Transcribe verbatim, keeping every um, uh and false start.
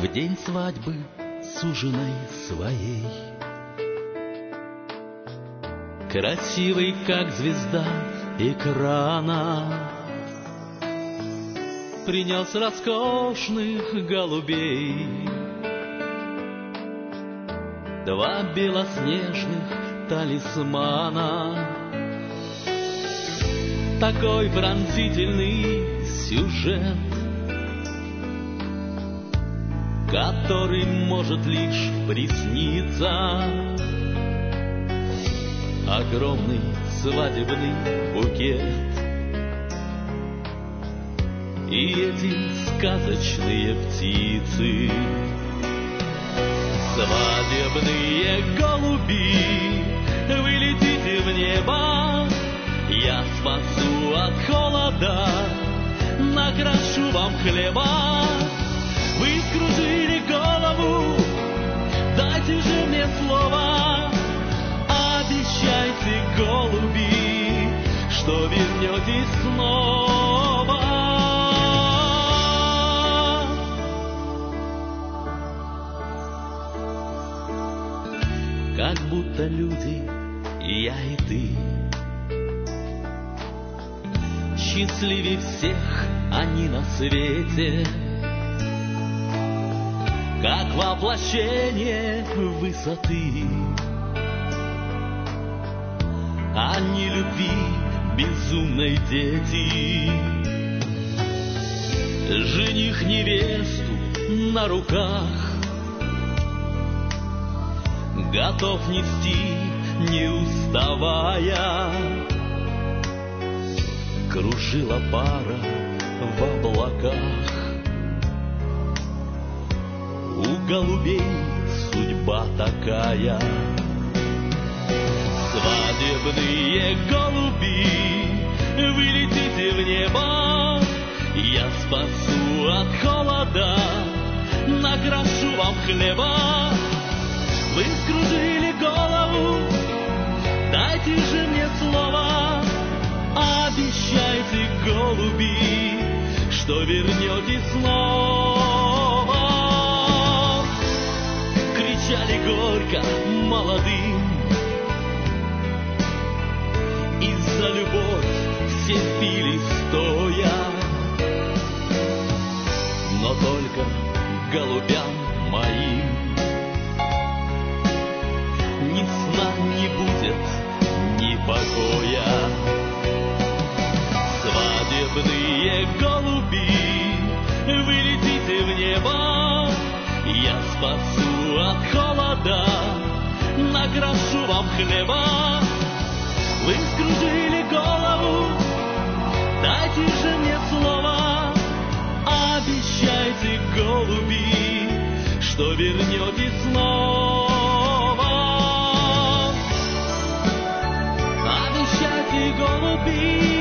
в день свадьбы суженой своей. Красивый, как звезда экрана, принес роскошных голубей. Два белоснежных талисмана, такой пронзительный сюжет, который может лишь присниться. Огромный свадебный букет и эти сказочные птицы. Свадебные голуби, вы летите в небо, я спасу от холода, накрашу вам хлеба. Вы скружили голову, дайте же мне слово. Обещайте, голуби, что вернетесь снова. Как будто люди, я и ты, счастливее всех они на свете, как воплощение высоты. Они любви безумной дети. Жених невесту на руках готов нести, не уставая. Кружила пара в облаках. У голубей судьба такая. Свадебные голуби, вы летите в небо, я спасу от холода, накрашу вам хлеба. Вы скружили голову, дайте же мне слово. Обещайте, голуби, что вернетесь снова. Кричали горько молодым, и за любовь все пили стоя, но только голубям моим ни сна не будет, ни покоя. Свадебные голуби, вы летите в небо, я спасу от холода, накрашу вам хлеба. Вы скружили голову, дайте же мне слово. Обещайте, голуби, что вернетесь снова. Обещайте, голуби,